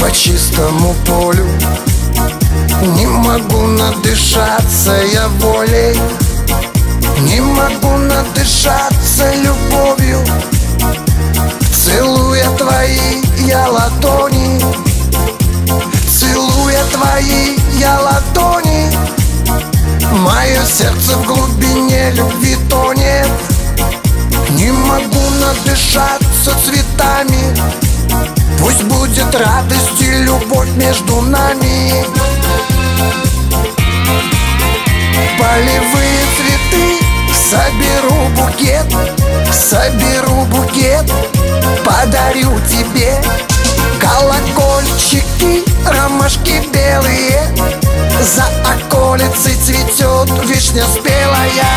по чистому полю. Не могу надышаться я волей, не могу надышаться любовью. Целуя твои я ладони, целуя твои я ладони, мое сердце в глубине любви тонет. Не могу надышаться цветами, пусть будет радость и любовь между нами. Полевые цветы, соберу букет, подарю тебе. Колокольчики, ромашки белые, за околицей цветет вишня спелая.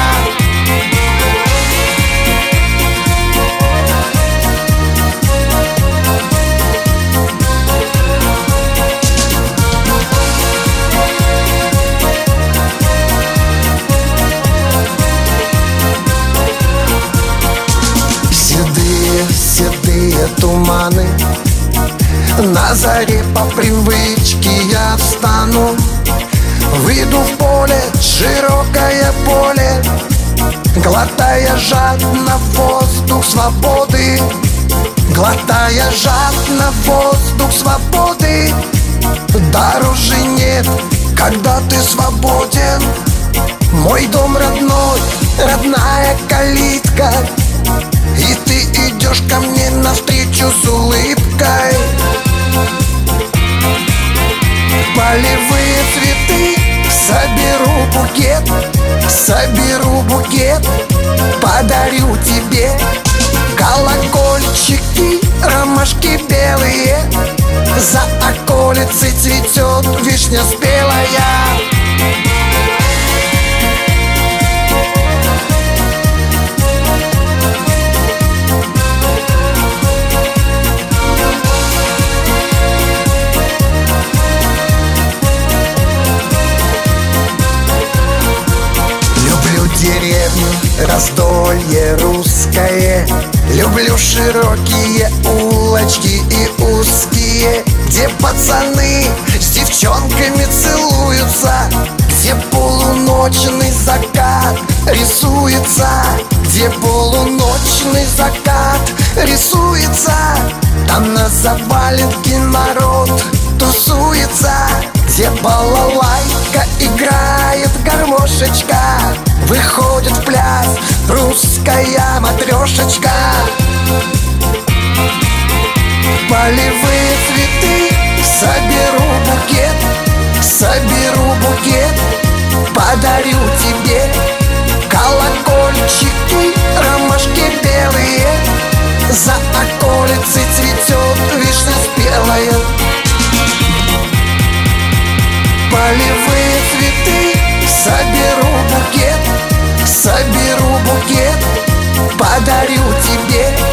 Седые туманы, на заре по привычке я встану. Выйду в поле, широкое поле, глотая жадно воздух свободы, глотая жадно воздух свободы. Дороже нет, когда ты свободен. Мой дом родной, родная калитка, и ты идешь ко мне навстречу с улыбкой. Полевые цветы, соберу букет, подарю тебе. Колокольчики, ромашки белые, за околицей цветет вишня спелая. Деревню, раздолье русское, люблю широкие улочки и узкие, где пацаны с девчонками целуются, где полуночный закат рисуется, где полуночный закат рисуется. Там на заваленке народ тусуется, где балалайка играет гармошечка, выходит в пляс русская матрешечка. Полевые цветы, соберу букет, подарю тебе. Колокольчики, ромашки белые, за околицей цветет вишня спелая. Полевые цветы, соберу букет, подарю тебе.